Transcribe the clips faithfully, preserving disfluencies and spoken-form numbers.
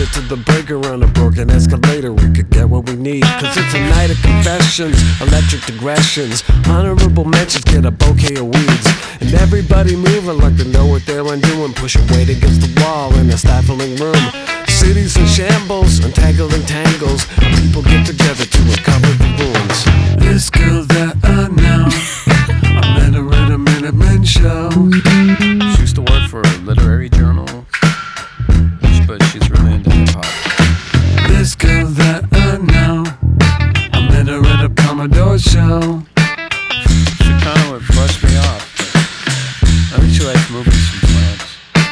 to the breaker on a broken escalator. We could get what we need, cause it's a night of confessions, electric digressions, honorable mentions, get a bouquet of weeds. And everybody moving like they know what they're undoing, pushing weight against the wall in a stifling room. Cities in shambles, untangling tangles, and people get together to recover the wounds. This girl that I know, I met her at a Minutemen show. She used to work for a literary journal, but she's really into hip-hop. This girl that I know, I met her at a Commodore show. She kinda would brush me off, but I think she likes movies from France.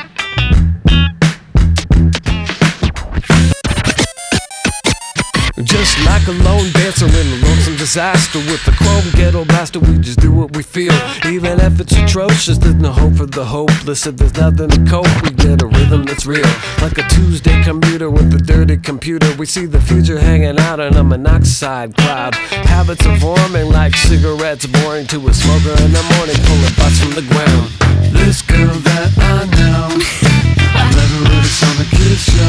Just like a lone dancer in a lonesome disaster, with the chrome ghetto blaster, we just do what we feel. Even if it's atrocious, there's no hope for the hopeless. If there's nothing to cope, we get a rhythm that's real. Like a Tuesday commuter with a dirty computer, we see the future hanging out in a monoxide cloud. Habits are forming like cigarettes, boring to a smoker in the morning, pulling butts from the ground. This girl that I know, I met her at a Sonic Kids show.